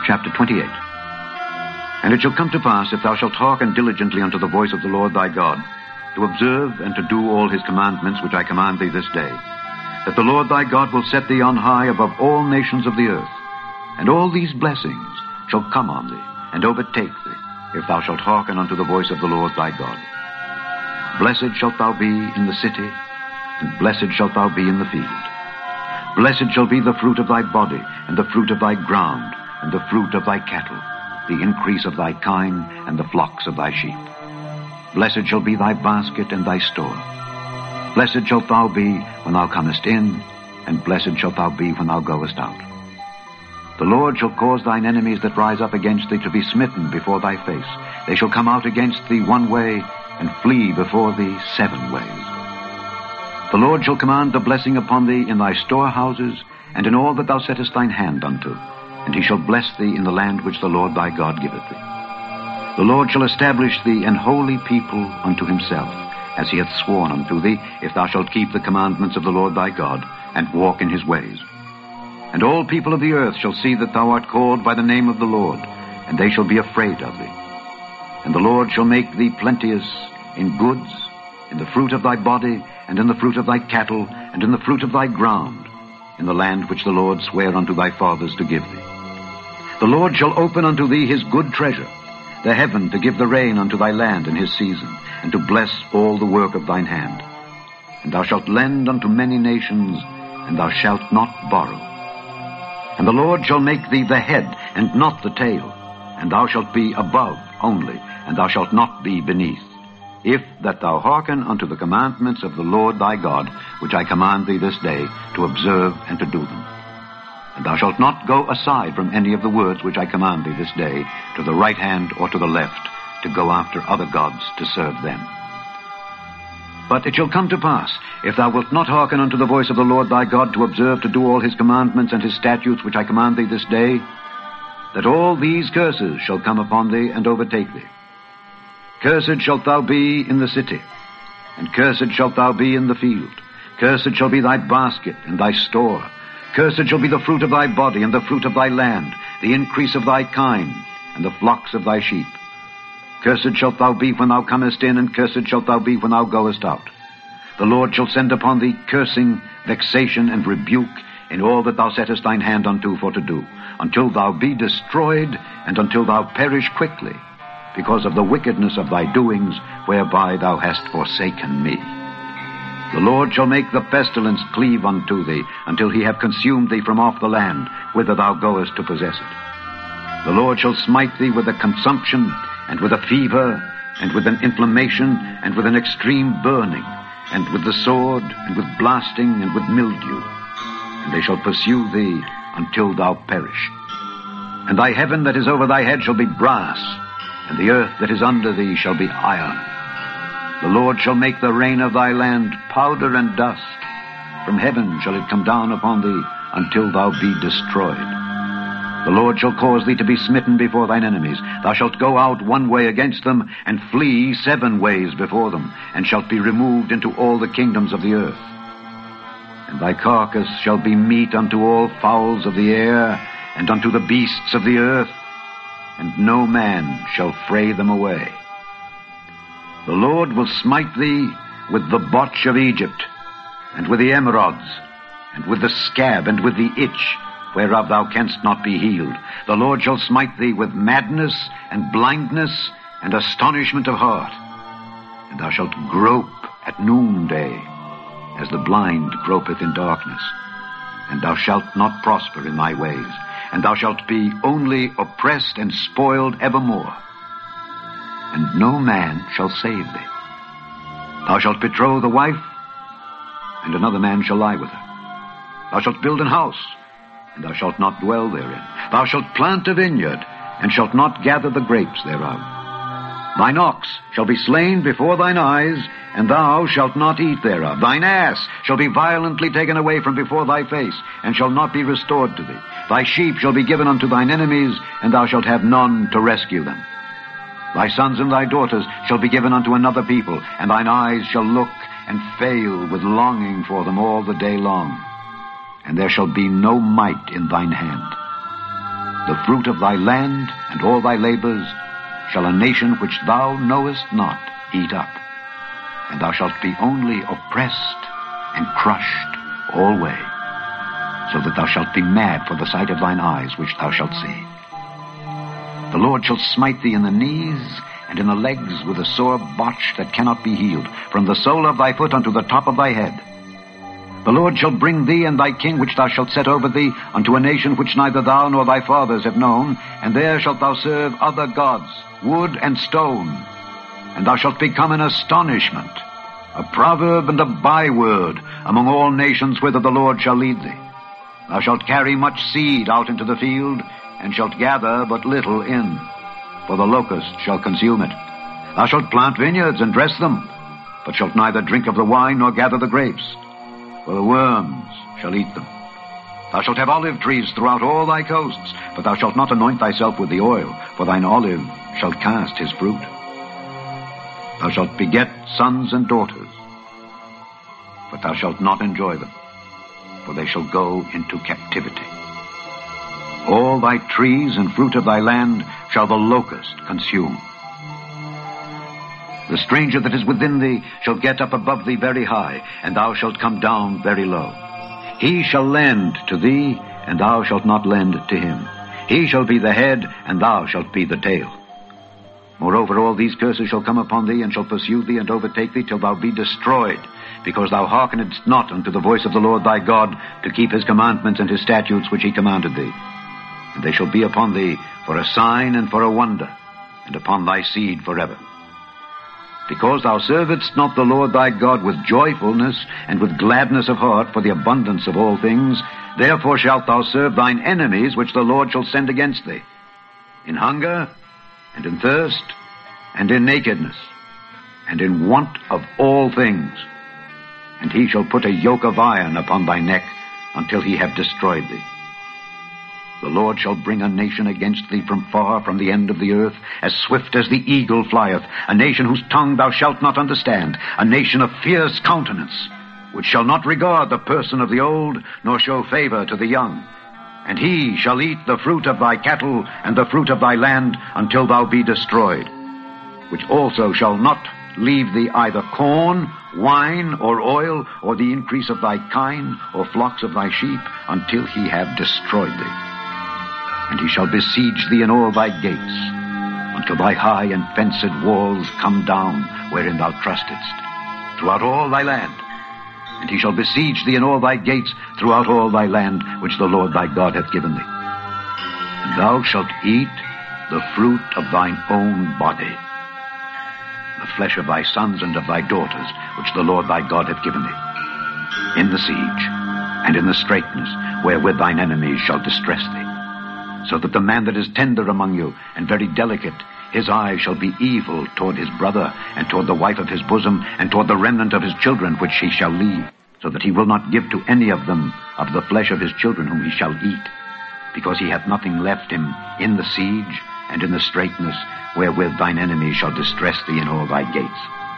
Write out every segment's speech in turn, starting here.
chapter 28. And it shall come to pass, if thou shalt hearken diligently unto the voice of the Lord thy God, to observe and to do all his commandments which I command thee this day, that the Lord thy God will set thee on high above all nations of the earth, and all these blessings shall come on thee, and overtake thee, if thou shalt hearken unto the voice of the Lord thy God. Blessed shalt thou be in the city, and blessed shalt thou be in the field. Blessed shall be the fruit of thy body, and the fruit of thy ground, and the fruit of thy cattle, the increase of thy kine, and the flocks of thy sheep. Blessed shall be thy basket and thy store. Blessed shalt thou be when thou comest in, and blessed shalt thou be when thou goest out. The Lord shall cause thine enemies that rise up against thee to be smitten before thy face. They shall come out against thee one way, and flee before thee 7 ways. The Lord shall command the blessing upon thee in thy storehouses, and in all that thou settest thine hand unto, and he shall bless thee in the land which the Lord thy God giveth thee. The Lord shall establish thee an holy people unto himself, as he hath sworn unto thee, if thou shalt keep the commandments of the Lord thy God, and walk in his ways. And all people of the earth shall see that thou art called by the name of the Lord, and they shall be afraid of thee. And the Lord shall make thee plenteous in goods, in the fruit of thy body, and in the fruit of thy cattle, and in the fruit of thy ground, in the land which the Lord sware unto thy fathers to give thee. The Lord shall open unto thee his good treasure, the heaven to give the rain unto thy land in his season, and to bless all the work of thine hand. And thou shalt lend unto many nations, and thou shalt not borrow. And the Lord shall make thee the head, and not the tail, and thou shalt be above only, and thou shalt not be beneath, if that thou hearken unto the commandments of the Lord thy God, which I command thee this day, to observe and to do them. And thou shalt not go aside from any of the words which I command thee this day, to the right hand or to the left, to go after other gods to serve them. But it shall come to pass, if thou wilt not hearken unto the voice of the Lord thy God, to observe to do all his commandments and his statutes which I command thee this day, that all these curses shall come upon thee and overtake thee. Cursed shalt thou be in the city, and cursed shalt thou be in the field. Cursed shall be thy basket and thy store. Cursed shall be the fruit of thy body, and the fruit of thy land, the increase of thy kine, and the flocks of thy sheep. Cursed shalt thou be when thou comest in, and cursed shalt thou be when thou goest out. The Lord shall send upon thee cursing, vexation, and rebuke in all that thou settest thine hand unto for to do, until thou be destroyed, and until thou perish quickly, because of the wickedness of thy doings, whereby thou hast forsaken me. The Lord shall make the pestilence cleave unto thee, until he have consumed thee from off the land, whither thou goest to possess it. The Lord shall smite thee with a consumption, and with a fever, and with an inflammation, and with an extreme burning, and with the sword, and with blasting, and with mildew. And they shall pursue thee until thou perish. And thy heaven that is over thy head shall be brass, and the earth that is under thee shall be iron. The Lord shall make the rain of thy land powder and dust. From heaven shall it come down upon thee until thou be destroyed. The Lord shall cause thee to be smitten before thine enemies. Thou shalt go out one way against them, and flee 7 ways before them, and shalt be removed into all the kingdoms of the earth. And thy carcass shall be meat unto all fowls of the air, and unto the beasts of the earth, and no man shall fray them away. The Lord will smite thee with the botch of Egypt, and with the emerods, and with the scab, and with the itch, whereof thou canst not be healed. The Lord shall smite thee with madness, and blindness, and astonishment of heart. And thou shalt grope at noonday, as the blind gropeth in darkness. And thou shalt not prosper in thy ways, and thou shalt be only oppressed and spoiled evermore. And no man shall save thee. Thou shalt betroth a wife, and another man shall lie with her. Thou shalt build an house, and thou shalt not dwell therein. Thou shalt plant a vineyard, and shalt not gather the grapes thereof. Thine ox shall be slain before thine eyes, and thou shalt not eat thereof. Thine ass shall be violently taken away from before thy face, and shall not be restored to thee. Thy sheep shall be given unto thine enemies, and thou shalt have none to rescue them. Thy sons and thy daughters shall be given unto another people, and thine eyes shall look and fail with longing for them all the day long. And there shall be no might in thine hand. the fruit of thy land and all thy labors shall a nation which thou knowest not eat up, and thou shalt be only oppressed and crushed alway, so that thou shalt be mad for the sight of thine eyes which thou shalt see. The Lord shall smite thee in the knees and in the legs with a sore botch that cannot be healed, from the sole of thy foot unto the top of thy head. The Lord shall bring thee and thy king which thou shalt set over thee unto a nation which neither thou nor thy fathers have known, and there shalt thou serve other gods, wood and stone, and thou shalt become an astonishment, a proverb and a byword among all nations whither the Lord shall lead thee. Thou shalt carry much seed out into the field, and shalt gather but little in, for the locust shall consume it. Thou shalt plant vineyards and dress them, but shalt neither drink of the wine nor gather the grapes, for the worms shall eat them. Thou shalt have olive trees throughout all thy coasts, but thou shalt not anoint thyself with the oil, for thine olive shall cast his fruit. Thou shalt beget sons and daughters, but thou shalt not enjoy them, for they shall go into captivity. All thy trees and fruit of thy land shall the locust consume. The stranger that is within thee shall get up above thee very high, and thou shalt come down very low. He shall lend to thee, and thou shalt not lend to him. He shall be the head, and thou shalt be the tail. Moreover, all these curses shall come upon thee, and shall pursue thee, and overtake thee, till thou be destroyed, because thou hearkenedst not unto the voice of the Lord thy God, to keep his commandments and his statutes which he commanded thee. And they shall be upon thee for a sign and for a wonder, and upon thy seed forever. Because thou servedst not the Lord thy God with joyfulness and with gladness of heart for the abundance of all things, therefore shalt thou serve thine enemies which the Lord shall send against thee, in hunger, and in thirst, and in nakedness, and in want of all things. And he shall put a yoke of iron upon thy neck until he have destroyed thee. The Lord shall bring a nation against thee from far, from the end of the earth, as swift as the eagle flieth, a nation whose tongue thou shalt not understand, a nation of fierce countenance, which shall not regard the person of the old, nor show favor to the young. And he shall eat the fruit of thy cattle and the fruit of thy land until thou be destroyed, which also shall not leave thee either corn, wine, or oil, or the increase of thy kine, or flocks of thy sheep, until he have destroyed thee. And he shall besiege thee in all thy gates, until thy high and fenced walls come down, wherein thou trustedst, throughout all thy land. And he shall besiege thee in all thy gates, throughout all thy land, which the Lord thy God hath given thee. And thou shalt eat the fruit of thine own body, the flesh of thy sons and of thy daughters, which the Lord thy God hath given thee, in the siege, and in the straitness, wherewith thine enemies shall distress thee. So that the man that is tender among you, and very delicate, his eye shall be evil toward his brother, and toward the wife of his bosom, and toward the remnant of his children which he shall leave, so that he will not give to any of them of the flesh of his children whom he shall eat, because he hath nothing left him in the siege, and in the straitness, wherewith thine enemies shall distress thee in all thy gates.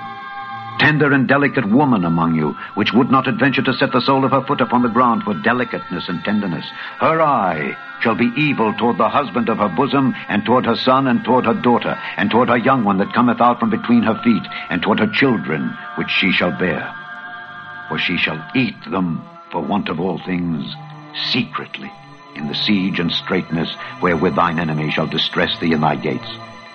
Tender and delicate woman among you, which would not adventure to set the sole of her foot upon the ground for delicateness and tenderness, her eye shall be evil toward the husband of her bosom, and toward her son, and toward her daughter, and toward her young one that cometh out from between her feet, and toward her children which she shall bear. For she shall eat them for want of all things secretly, in the siege and straitness, wherewith thine enemy shall distress thee in thy gates.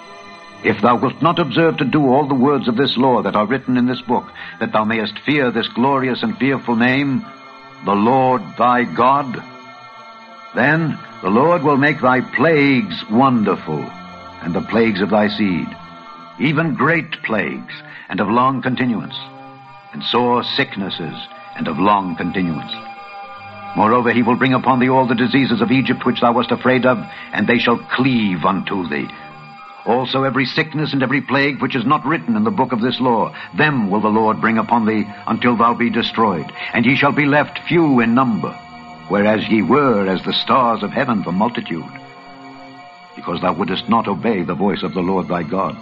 If thou wilt not observe to do all the words of this law that are written in this book, that thou mayest fear this glorious and fearful name, the Lord thy God, then the Lord will make thy plagues wonderful, and the plagues of thy seed, even great plagues, and of long continuance, and sore sicknesses, and of long continuance. Moreover, he will bring upon thee all the diseases of Egypt which thou wast afraid of, and they shall cleave unto thee. Also every sickness and every plague which is not written in the book of this law, them will the Lord bring upon thee until thou be destroyed, and ye shall be left few in number, whereas ye were as the stars of heaven for multitude, because thou wouldest not obey the voice of the Lord thy God.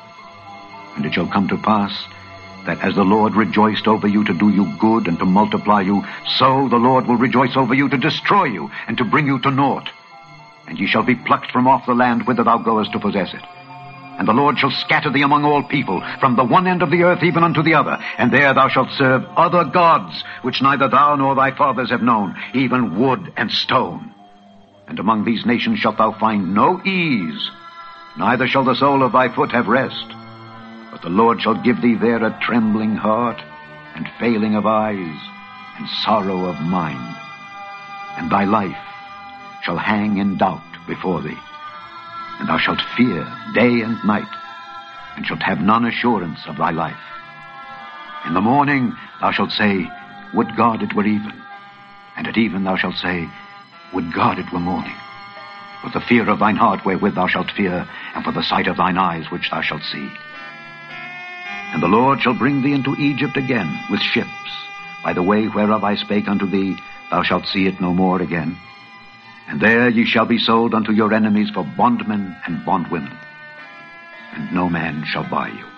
And it shall come to pass that as the Lord rejoiced over you to do you good and to multiply you, so the Lord will rejoice over you to destroy you and to bring you to naught. and ye shall be plucked from off the land whither thou goest to possess it. And the Lord shall scatter thee among all people, from the one end of the earth even unto the other, and there thou shalt serve other gods, which neither thou nor thy fathers have known, even wood and stone. And among these nations shalt thou find no ease, neither shall the sole of thy foot have rest. But the Lord shall give thee there a trembling heart, and failing of eyes, and sorrow of mind. And thy life shall hang in doubt before thee, and thou shalt fear day and night, and shalt have none assurance of thy life. In the morning thou shalt say, Would God it were even. And at even thou shalt say, Would God it were morning. For the fear of thine heart wherewith thou shalt fear, and for the sight of thine eyes which thou shalt see. And the Lord shall bring thee into Egypt again with ships, by the way whereof I spake unto thee, thou shalt see it no more again. And there ye shall be sold unto your enemies for bondmen and bondwomen, and no man shall buy you.